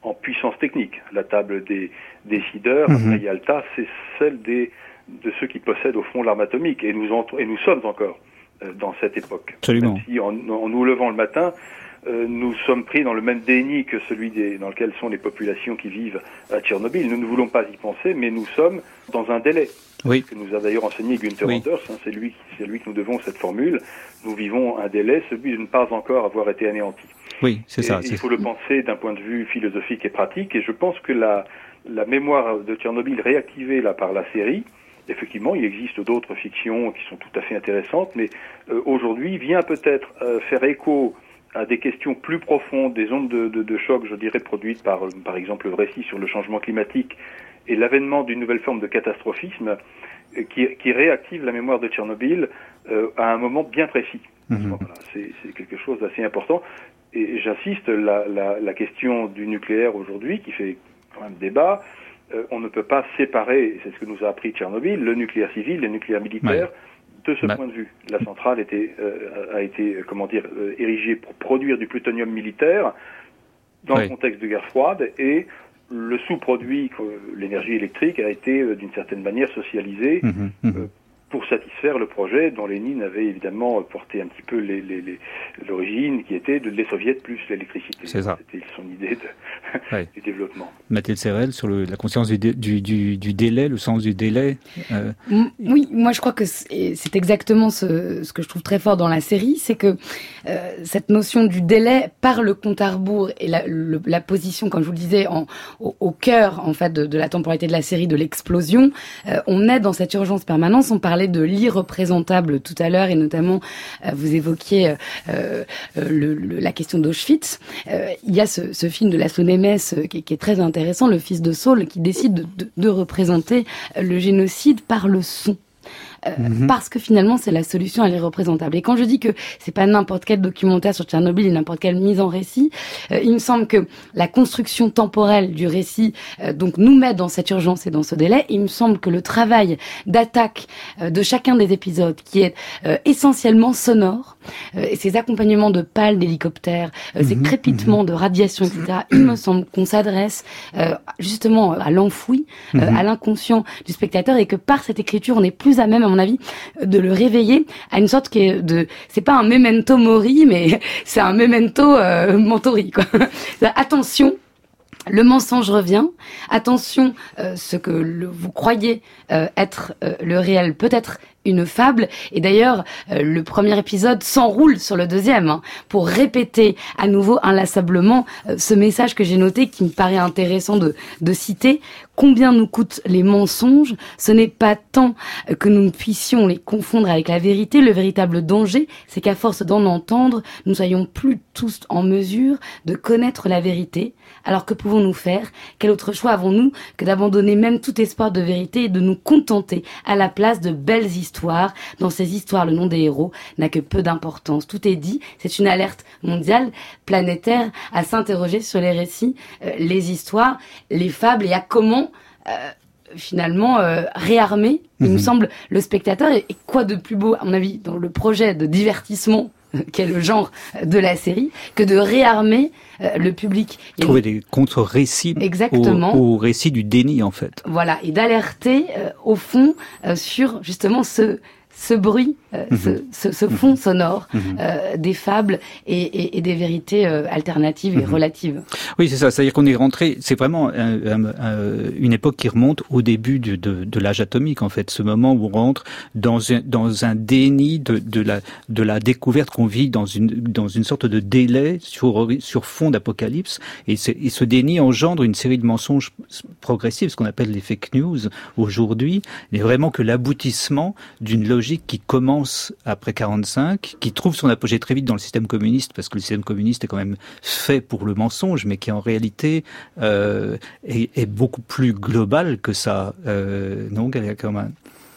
en puissance technique. La table des décideurs, mmh. à Yalta, c'est celle des, de ceux qui possèdent au fond l'arme atomique. Et nous, en, et nous sommes encore euh, dans cette époque. Absolument. Même si en, en nous levant le matin, euh, nous sommes pris dans le même déni que celui des, dans lequel sont les populations qui vivent à Tchernobyl. Nous ne voulons pas y penser, mais nous sommes dans un délai. Oui. Ce que nous a d'ailleurs enseigné Günther oui. Anders, hein, c'est lui, c'est lui que nous devons cette formule. Nous vivons un délai, celui de ne pas encore avoir été anéanti. Oui, c'est et, ça. Il c'est... faut le penser d'un point de vue philosophique et pratique, et je pense que la, la mémoire de Tchernobyl réactivée là par la série, effectivement, il existe d'autres fictions qui sont tout à fait intéressantes, mais euh, aujourd'hui vient peut-être euh, faire écho à des questions plus profondes, des ondes de, de, de choc, je dirais, produites par, par exemple, le récit sur le changement climatique et l'avènement d'une nouvelle forme de catastrophisme euh, qui, qui réactive la mémoire de Tchernobyl euh, à un moment bien précis. Mmh. Voilà, c'est, c'est quelque chose d'assez important. Et j'insiste, la, la, la question du nucléaire aujourd'hui, qui fait quand même débat, euh, on ne peut pas séparer, c'est ce que nous a appris Tchernobyl, le nucléaire civil, le nucléaire militaire. Ouais. De ce bah. point de vue, la centrale était, euh, a été, comment dire, euh, érigée pour produire du plutonium militaire dans oui. le contexte de guerre froide, et le sous-produit, l'énergie électrique, a été euh, d'une certaine manière socialisé mmh, mmh. Euh, pour satisfaire le projet dont Lénine avait évidemment porté un petit peu les, les, les, l'origine, qui était de les soviets plus l'électricité. C'est ça. C'était son idée de, oui. du développement. Mathilde Serrel, sur le, la conscience du, du, du, du délai, le sens du délai. Euh... Oui, moi je crois que c'est, c'est exactement ce, ce que je trouve très fort dans la série, c'est que euh, cette notion du délai par le compte à rebours et la, le, la position, comme je vous le disais, en, au, au cœur en fait de, de la temporalité de la série, de l'explosion, euh, on est dans cette urgence permanente. On parlait de l'irreprésentable tout à l'heure, et notamment euh, vous évoquiez euh, euh, le, le, la question d'Auschwitz. Euh, il y a ce, ce film de Laszlo Nemes euh, qui, qui est très intéressant, Le fils de Saul, qui décide de, de, de représenter le génocide par le son. Euh, mmh. Parce que finalement c'est la solution, elle est représentable. Et quand je dis que c'est pas n'importe quel documentaire sur Tchernobyl, n'importe quelle mise en récit, euh, il me semble que la construction temporelle du récit euh, donc nous met dans cette urgence et dans ce délai. Il me semble que le travail d'attaque euh, de chacun des épisodes, qui est euh, essentiellement sonore, euh, et ces accompagnements de pales d'hélicoptères, euh, mmh. ces crépitements mmh. de radiation, et cetera, il me semble qu'on s'adresse euh, justement à l'enfoui, euh, mmh. à l'inconscient du spectateur, et que par cette écriture on est plus à même, à mon avis, de le réveiller à une sorte qui est de, c'est pas un memento mori, mais c'est un memento euh, mentori, quoi. Attention, le mensonge revient. Attention, euh, ce que le, vous croyez euh, être euh, le réel peut être une fable. Et d'ailleurs, euh, le premier épisode s'enroule sur le deuxième, hein, pour répéter à nouveau inlassablement euh, ce message que j'ai noté, qui me paraît intéressant de, de citer. Combien nous coûtent les mensonges ? Ce n'est pas tant que nous puissions les confondre avec la vérité. Le véritable danger, c'est qu'à force d'en entendre, nous soyons plus tous en mesure de connaître la vérité. Alors que pouvons-nous faire ? Quel autre choix avons-nous que d'abandonner même tout espoir de vérité et de nous contenter à la place de belles histoires ? Dans ces histoires, le nom des héros n'a que peu d'importance. Tout est dit. C'est une alerte mondiale, planétaire, à s'interroger sur les récits, euh, les histoires, les fables, et à comment Euh, finalement euh, réarmer, il mmh. me semble, le spectateur. Et, et quoi de plus beau, à mon avis, dans le projet de divertissement euh, qu'est le genre de la série, que de réarmer euh, le public. Trouver une... des contre-récits Exactement. Au, au récit du déni, en fait. Voilà, et d'alerter euh, au fond euh, sur justement ce ce bruit, euh, mmh. ce, ce, ce fond mmh. sonore mmh. Euh, des fables et, et, et des vérités euh, alternatives et mmh. relatives. Oui, c'est ça. C'est-à-dire qu'on est rentré. C'est vraiment un, un, un, une époque qui remonte au début de, de, de l'âge atomique, en fait. Ce moment où on rentre dans un, dans un déni de, de la de la découverte qu'on vit dans une dans une sorte de délai sur sur fond d'apocalypse. Et, et ce déni engendre une série de mensonges progressifs, ce qu'on appelle les fake news aujourd'hui. Il n'est vraiment que l'aboutissement d'une logique qui commence après quarante-cinq, qui trouve son apogée très vite dans le système communiste, parce que le système communiste est quand même fait pour le mensonge, mais qui en réalité euh, est, est beaucoup plus global que ça. Euh, non, Galia Kerman?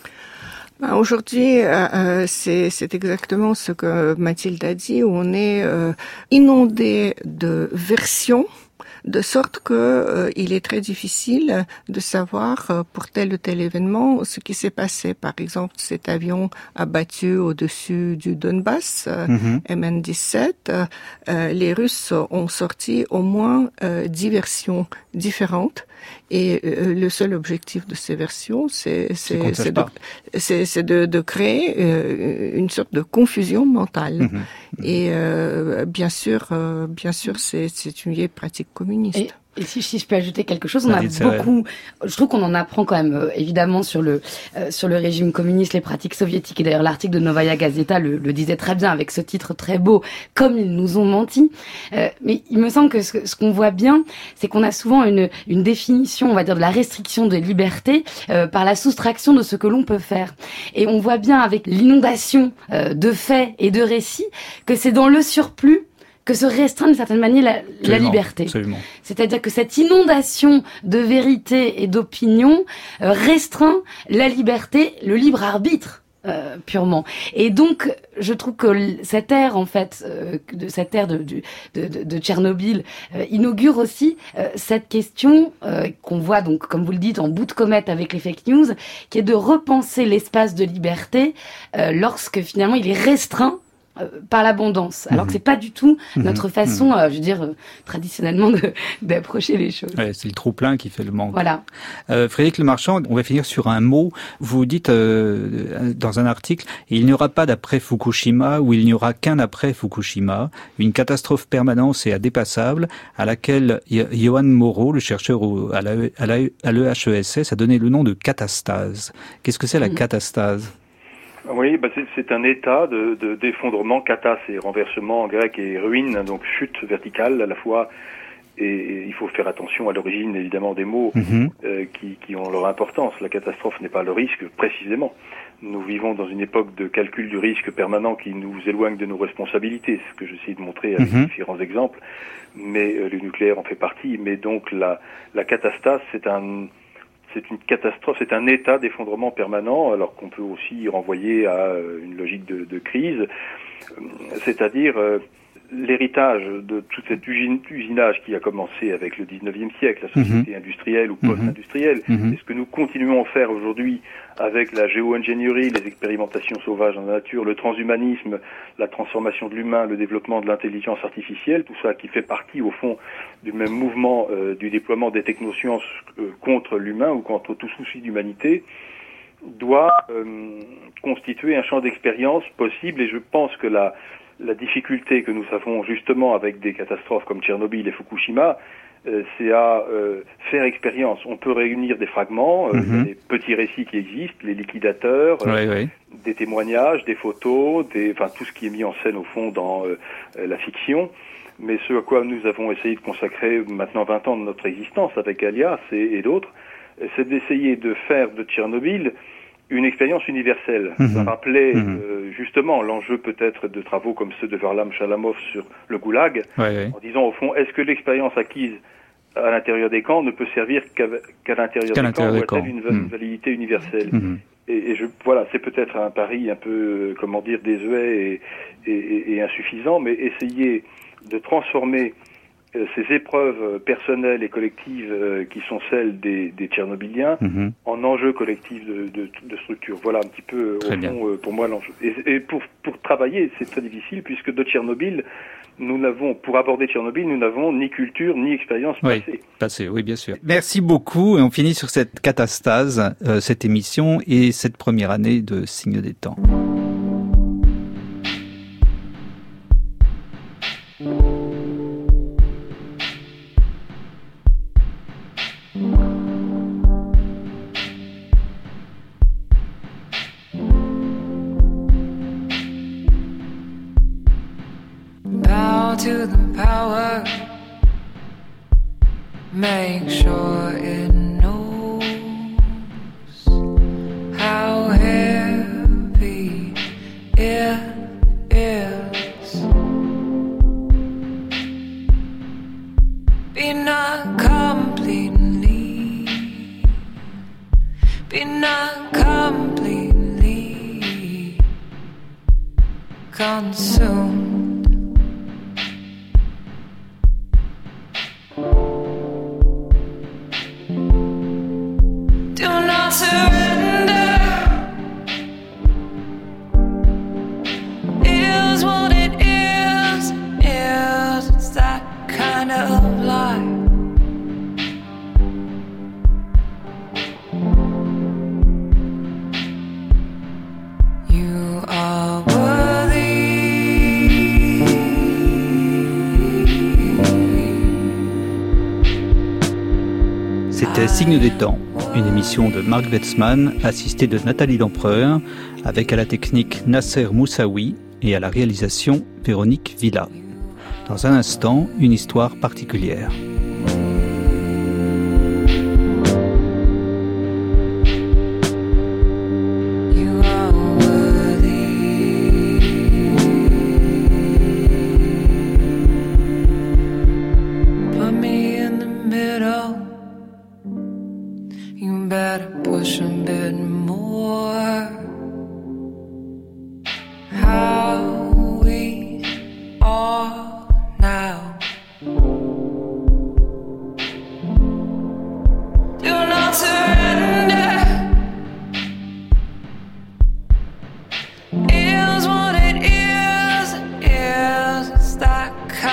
Ben aujourd'hui, euh, c'est, c'est exactement ce que Mathilde a dit, où on est euh, inondé de versions de sorte que euh, il est très difficile de savoir euh, pour tel ou tel événement ce qui s'est passé. Par exemple, cet avion abattu au-dessus du Donbass, euh, mm-hmm. M N dix-sept, euh, les Russes ont sorti au moins euh, dix versions différentes. Et euh, le seul objectif de ces versions, c'est, c'est, c'est, de, c'est, c'est de, de créer euh, une sorte de confusion mentale. Mmh, mmh. Et euh, bien sûr, euh, bien sûr, c'est, c'est une vieille pratique communiste. Et... Et si, si je peux ajouter quelque chose, on a beaucoup, je trouve qu'on en apprend quand même, euh, évidemment, sur le, euh, sur le régime communiste, les pratiques soviétiques. Et d'ailleurs, l'article de Novaya Gazeta le, le disait très bien avec ce titre très beau, comme ils nous ont menti. Euh, mais il me semble que ce, ce qu'on voit bien, c'est qu'on a souvent une, une définition, on va dire, de la restriction des libertés euh, par la soustraction de ce que l'on peut faire. Et on voit bien avec l'inondation euh, de faits et de récits que c'est dans le surplus que se restreint d'une certaine manière la, absolument, la liberté. Absolument. C'est-à-dire que cette inondation de vérité et d'opinion euh, restreint la liberté, le libre arbitre. Euh, purement. Et donc, je trouve que cette ère, en fait, euh, de cette ère de, de, de, de Tchernobyl, euh, inaugure aussi euh, cette question euh, qu'on voit, donc, comme vous le dites, en bout de comète avec les fake news, qui est de repenser l'espace de liberté euh, lorsque finalement il est restreint par l'abondance, alors mmh. que c'est pas du tout notre mmh. façon, euh, je veux dire, euh, traditionnellement de, d'approcher les choses. Ouais, c'est le trop-plein qui fait le manque. Voilà. Euh, Frédéric Lemarchand, on va finir sur un mot. Vous dites euh, dans un article, il n'y aura pas d'après Fukushima ou il n'y aura qu'un après Fukushima, une catastrophe permanente et indépassable à laquelle Johan Moreau, le chercheur au, à, la, à, la, à l'E H E S S, a donné le nom de catastase. Qu'est-ce que c'est la mmh. catastase ? Oui, bah c'est, c'est un état de, de, d'effondrement, kata, c'est renversement en grec, et ruine, donc chute verticale à la fois, et, et il faut faire attention à l'origine évidemment des mots mm-hmm. euh, qui, qui ont leur importance. La catastrophe n'est pas le risque précisément. Nous vivons dans une époque de calcul du risque permanent qui nous éloigne de nos responsabilités, ce que j'essaie de montrer avec mm-hmm. différents exemples, mais euh, le nucléaire en fait partie, mais donc la, la catastase, c'est un... C'est une catastrophe, c'est un état d'effondrement permanent, alors qu'on peut aussi y renvoyer à une logique de, de crise, c'est-à-dire euh, l'héritage de tout cet usine, usinage qui a commencé avec le dix-neuvième siècle, la société mmh. industrielle ou post-industrielle, mmh. et ce que nous continuons à faire aujourd'hui avec la géo-ingénierie, les expérimentations sauvages dans la nature, le transhumanisme, la transformation de l'humain, le développement de l'intelligence artificielle, tout ça qui fait partie au fond du même mouvement euh, du déploiement des technosciences euh, contre l'humain ou contre tout souci d'humanité, doit euh, constituer un champ d'expérience possible. Et je pense que la, la difficulté que nous avons justement avec des catastrophes comme Tchernobyl et Fukushima, Euh, c'est à euh, faire expérience. On peut réunir des fragments, euh, mm-hmm. des petits récits qui existent, les liquidateurs, euh, oui, oui. des témoignages, des photos, des, enfin tout ce qui est mis en scène au fond dans euh, la fiction. Mais ce à quoi nous avons essayé de consacrer maintenant vingt ans de notre existence avec Alias et, et d'autres, c'est d'essayer de faire de Tchernobyl une expérience universelle. Mmh. Ça rappelait mmh. euh, justement l'enjeu peut-être de travaux comme ceux de Varlam Chalamov sur le goulag, ouais, ouais. en disant au fond, est-ce que l'expérience acquise à l'intérieur des camps ne peut servir qu'à, qu'à l'intérieur qu'à des l'intérieur camps, ou a-t-elle une mmh. validité universelle mmh. et, et je, voilà, c'est peut-être un pari un peu, comment dire, désuet et, et, et insuffisant, mais essayer de transformer euh, ces épreuves personnelles et collectives euh, qui sont celles des, des Tchernobyliens mmh. en enjeux collectifs de, de, de structure. Voilà un petit peu, très au fond, euh, pour moi, l'enjeu. Et, et pour, pour travailler, c'est très difficile, puisque de Tchernobyl, nous n'avons, pour aborder Tchernobyl, nous n'avons ni culture, ni expérience oui, passée. Passée, oui, bien sûr. Merci beaucoup, et on finit sur cette catastase, euh, cette émission, et cette première année de Signe des Temps. To the power, make sure it knows how heavy it is. Be not completely, be not completely consumed. C'était Signe des temps, une émission de Marc Wetzmann, assistée de Nathalie Lempereur, avec à la technique Nasser Moussaoui et à la réalisation Véronique Villa. Dans un instant, une histoire particulière.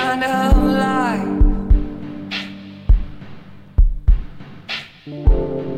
Kind of life.